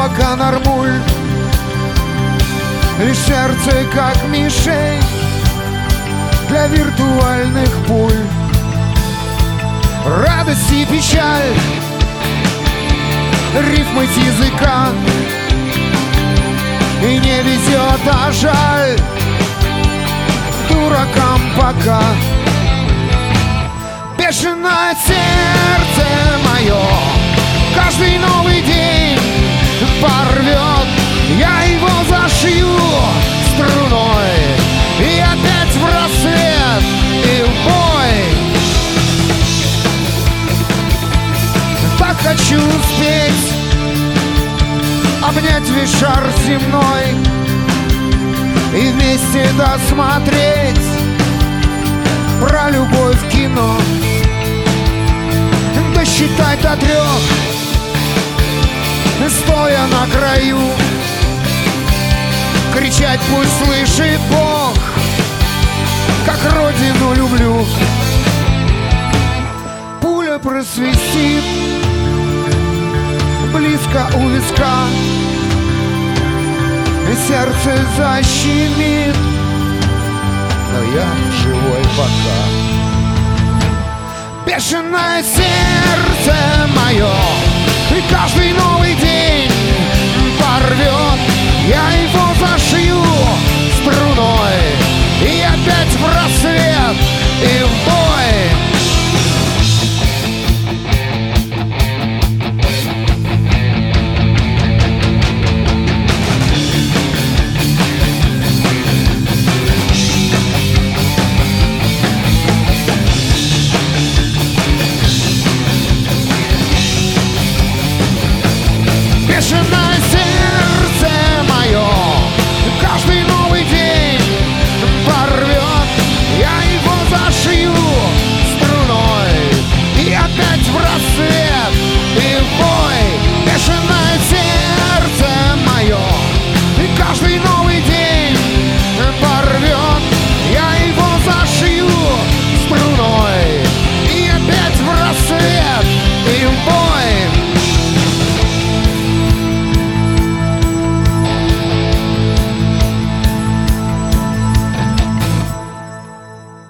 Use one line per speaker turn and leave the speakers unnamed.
пока нормуль. Лишь сердце как мишень для виртуальных пуль. Радость и печаль, рифмы с языка. И не везет, а жаль дуракам пока. Бешеное сердце мое каждый новый день порвет. Я его зашью струной, и опять в рассвет и в бой. Так хочу успеть обнять весь шар земной и вместе досмотреть про любовь в кино. Досчитать до 3, стоя на краю, кричать пусть слышит Бог, как родину люблю. Пуля просвистит близко у виска, сердце защемит, но я живой пока. Бешеное сердце мое, и каждый новый день порвет.